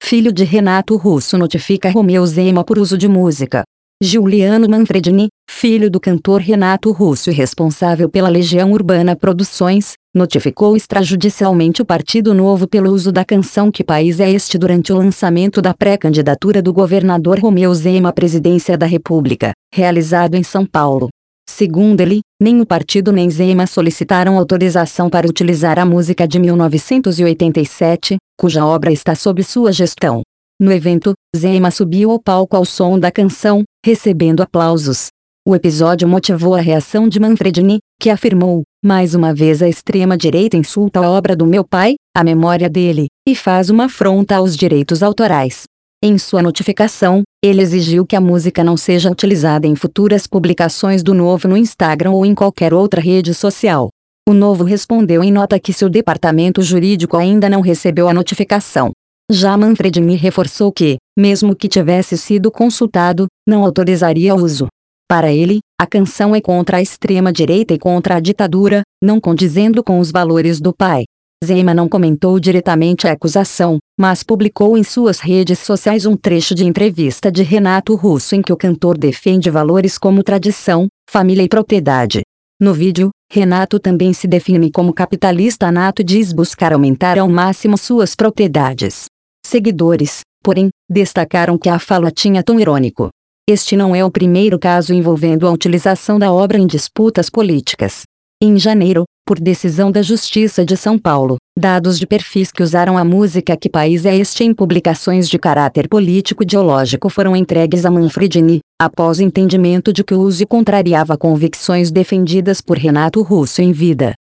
filho de Renato Russo, notifica Romeu Zema por uso de música. Giuliano Manfredini, filho do cantor Renato Russo e responsável pela Legião Urbana Produções, notificou extrajudicialmente o Partido Novo pelo uso da canção Que País é Este durante o lançamento da pré-candidatura do governador Romeu Zema à presidência da República, realizado em São Paulo. Segundo ele, nem o partido nem Zema solicitaram autorização para utilizar a música de 1987, cuja obra está sob sua gestão. No evento, Zema subiu ao palco ao som da canção, recebendo aplausos. O episódio motivou a reação de Manfredini, que afirmou: mais uma vez a extrema-direita insulta a obra do meu pai, a memória dele, e faz uma afronta aos direitos autorais. Em sua notificação, ele exigiu que a música não seja utilizada em futuras publicações do Novo no Instagram ou em qualquer outra rede social. O Novo respondeu em nota que seu departamento jurídico ainda não recebeu a notificação. Já Manfredini reforçou que, mesmo que tivesse sido consultado, não autorizaria o uso. Para ele, a canção é contra a extrema-direita e contra a ditadura, não condizendo com os valores do pai. Zema não comentou diretamente a acusação, mas publicou em suas redes sociais um trecho de entrevista de Renato Russo em que o cantor defende valores como tradição, família e propriedade. No vídeo, Renato também se define como capitalista nato e diz buscar aumentar ao máximo suas propriedades. Seguidores, porém, destacaram que a fala tinha tom irônico. Este não é o primeiro caso envolvendo a utilização da obra em disputas políticas. Em janeiro, por decisão da Justiça de São Paulo, dados de perfis que usaram a música Que País é Este em publicações de caráter político-ideológico foram entregues a Manfredini, após entendimento de que o uso contrariava convicções defendidas por Renato Russo em vida.